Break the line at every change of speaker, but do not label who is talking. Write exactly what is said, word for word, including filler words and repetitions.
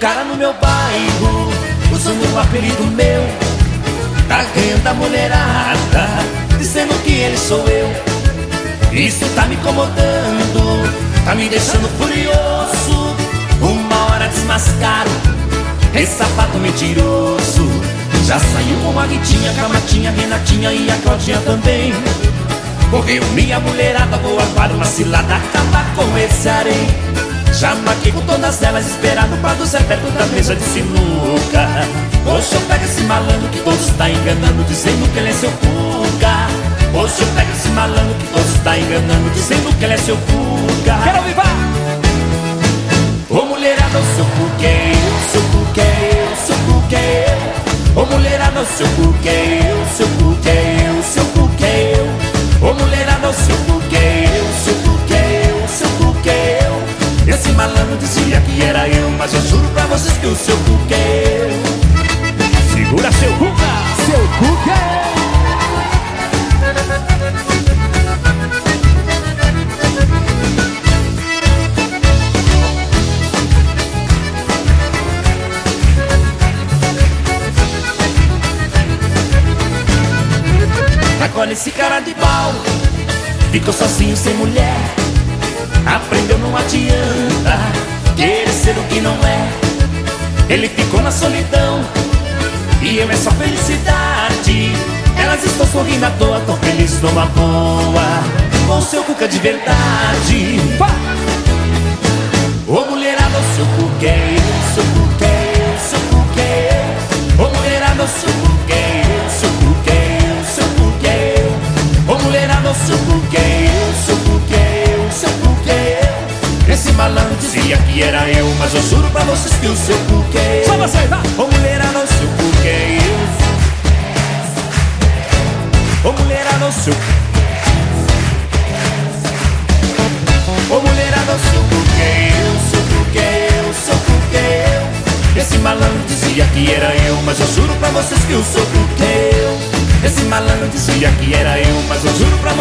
cara no meu bairro, usando um apelido meu, tá ganhando a mulherada, dizendo que ele sou eu. Isso tá me incomodando, tá me deixando furioso. Uma hora desmascaro esse sapato mentiroso. Já saiu com a Ritinha, com a Matinha, Renatinha e a Claudinha também. Correu minha mulherada, vou agora uma cilada, acabar com esse harém. Já marquei com todas elas, esperando pra do Zé perto da mesa de sinuca. Poxa, eu pego esse malandro que todos tá enganando, dizendo que ele é seu cuca. Poxa, eu pego esse malandro que todos tá enganando, dizendo que ele é seu cuca.
Quero vivar!
Ô mulherada, o seu cuca é eu, seu cuca é eu, seu cuca é eu. Ô mulherada, o seu cuca é eu, seu cuca é eu, seu cuca é eu. Ô mulherada, o seu cuca é eu, seu cuca é eu, seu cuca é eu. Esse malandro dizia que era eu, mas eu juro pra vocês que o seu cuca é eu.
Segura seu cuca! Seu cuca é eu!
Agora esse cara de pau ficou sozinho sem mulher. Aprendeu, não adianta querer ser o que não é. Ele ficou na solidão e eu é só felicidade. Elas estão sorrindo à toa, tão felizes numa boa, com seu cuca de verdade. Ô mulherada, o seu cuca é eu, seu cuca é eu, seu cuca é eu. Ô mulherada, o seu cuca é eu, seu cuca é eu, seu cuca é eu. Ô mulherada, o seu cuca é eu, seu cuca é eu, seu cuca é eu. Esse malandro dizia que era eu, mas eu juro pra vocês que o seu cuca é eu.
Só você, vai!
Ô mulherada, o seu cuca é eu. Ô mulherada, o seu Ô mulherada, o seu cuca é eu, seu cuca é eu, seu cuca é eu. Esse malandro dizia que era eu, mas eu juro pra vocês que o seu cuca é eu. Esse malandro dizia que era eu, mas eu juro pra